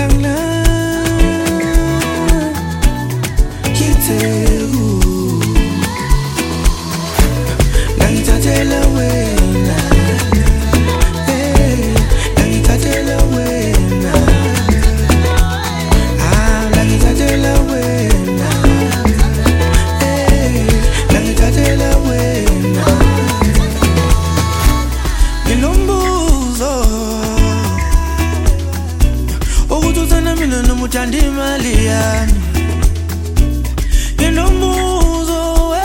lang la kiteu langithathela wena langithathela wena langithathela wena langithathela wena nginombuzo ukuthi uthanda mina noma uthanda imali yami nginombuzo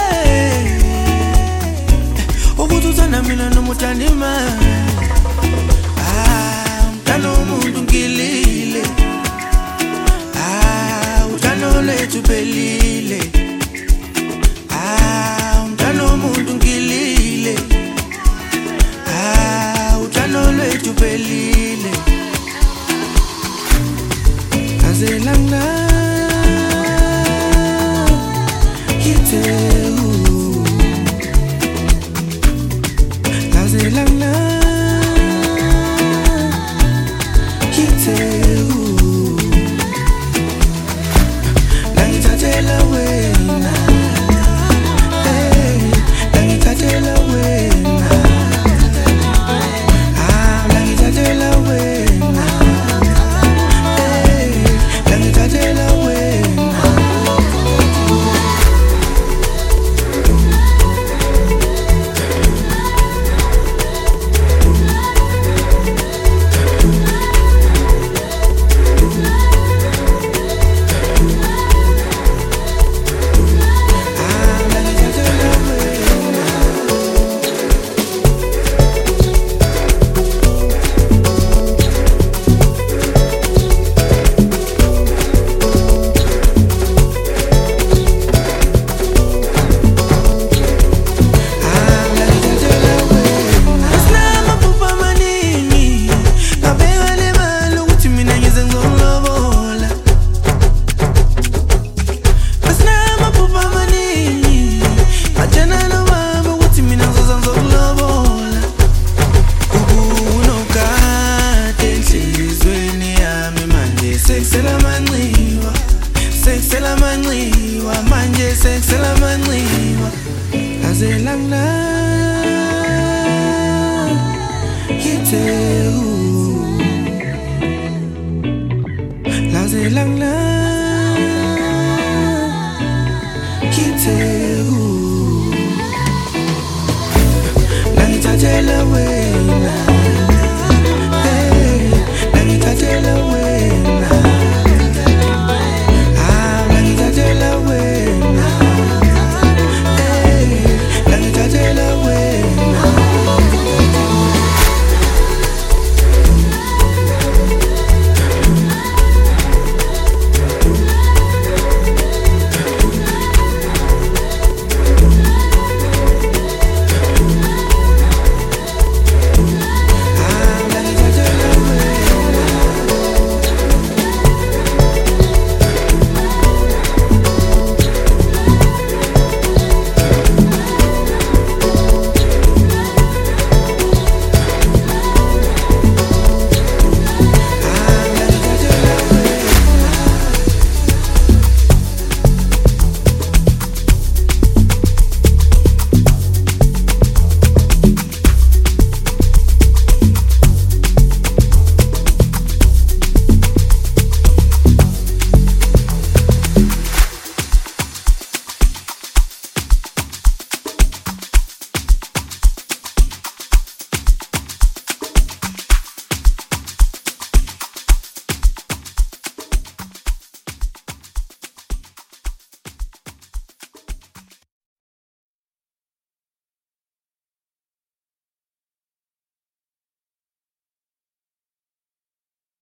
ukuthi uthanda mina noma uthanda imali uthanda umuntu ngilile uthanda lethu pelile uthanda umuntu ngilile uthanda lethu pelile azelangla kiteu azelangla kiteu langithathela wena langithathela wena langithathela wena langithathela wena Seksela manxiwa manje seksela manxiwa azelangla kiteu lazelangla kiteu langithathela wena